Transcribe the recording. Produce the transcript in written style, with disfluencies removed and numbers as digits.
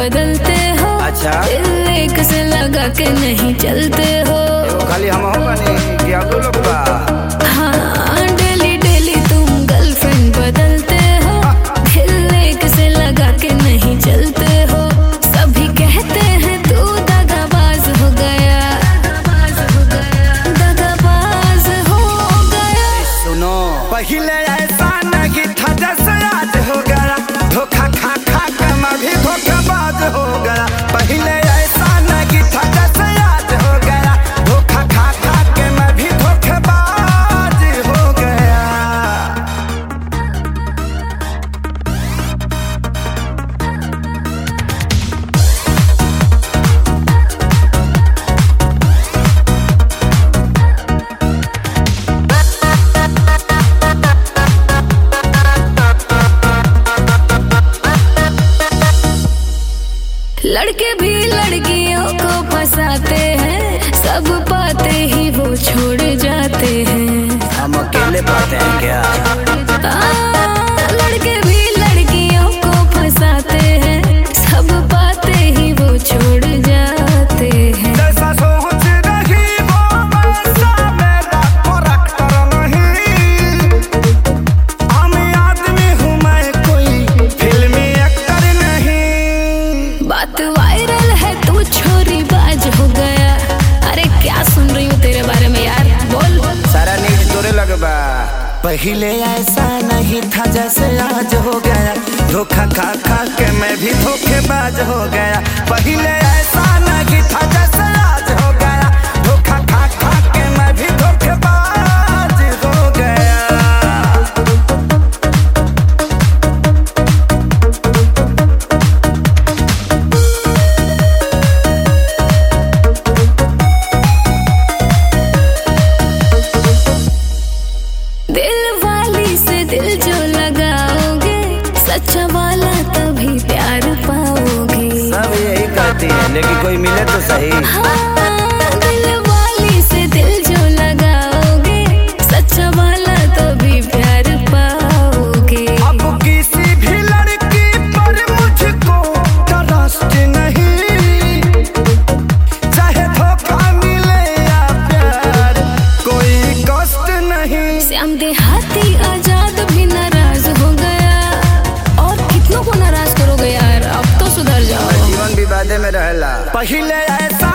बदलते हो। अच्छा दिल एक से लगा के नहीं चलते हो। खाली हम हो बनी कि अब लोग बा। हाँ डेली डेली तुम गर्लफ्रेंड बदलते हो। दिल एक से लगा के नहीं चलते हो। सभी कहते हैं तू दगाबाज हो गया, दगाबाज हो गया। सुनो पहले ऐसा नहीं था जैसे आज हो गया। धोखा खा खा के मैं भी धोखेबाज हो गया। पहले ऐसा नहीं था जैसे आज हो गया। धोखा खा खा के मैं भी धोखेबाज हो गया। लड़के भी लड़कियों को फंसाते हैं, सब पाते ही वो छोड़ जाते हैं। हम अकेले पाते हैं क्या? लड़के भी लड़कियों को फंसाते हैं, सब पाते ही वो छोड़ जाते हैं। जैसा सोच रही वो वैसा मेरा करैक्टर नहीं। हम आदमी हूँ मैं कोई फिल्मी एक्टर नहीं। बात वायरल है तू छोरी बाज हो गया। अरे क्या सुन रही हूँ तेरे बारे में यार, बोल। सारा न्यूज तोरे लगबा। पहले ऐसा नहीं था जैसे आज हो गया। धोखा खा खा के मैं भी धोखेबाज हो गया। पहले ऐसा नहीं था जैसे आज हो गया। धोखा खा खा के मैं भी धोखेबाज हो गया। दिल वाली से दिल जो लगाओगे, सच्चा वाला तभी प्यार पाओगे। सब यही कहती है लेकिन कोई मिले तो सही। हाँ, दिल वाली से दिल जो लगाओगे, सच्चा वाला तभी प्यार पाओगे। अब किसी भी लड़की पर मुझको ट्रस्ट नहीं। चाहे धोखा मिले या प्यार, कोई कष्ट नहीं। श्याम देहाती आजाद भी नाराज हो गया। और कितनों को नाराज करोगे यार, अब तो सुधर जाओ। जीवन विवादे में रहला। पहले ऐसा